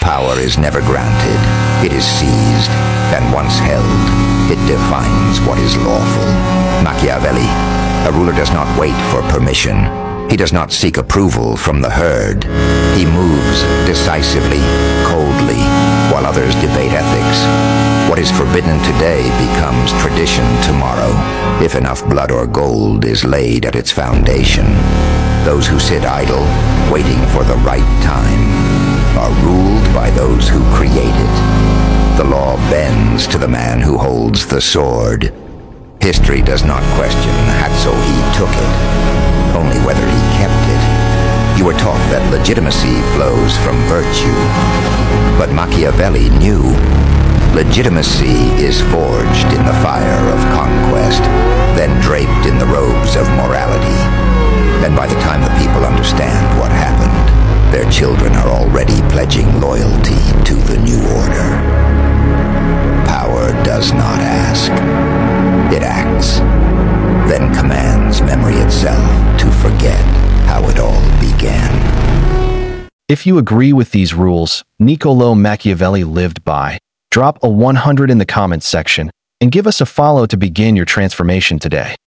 Power is never granted. It is seized, and once held, it defines what is lawful. Machiavelli, a ruler does not wait for permission. He does not seek approval from the herd. He moves decisively, coldly, while others debate ethics. What is forbidden today becomes tradition tomorrow, if enough blood or gold is laid at its foundation. Those who sit idle, waiting for the right time, are ruled by those who create it. The law bends to the man who holds the sword. History does not question had so he took it, only whether he kept it. You were taught that legitimacy flows from virtue, but Machiavelli knew legitimacy is forged in the fire of conquest, then draped in the robes of morality. And by the time the people understand what happened, their children are already pledging loyalty to the new order. Power does not ask. It acts, then commands memory itself to forget how it all began. If you agree with these rules Niccolo Machiavelli lived by, drop a 100 in the comments section and give us a follow to begin your transformation today.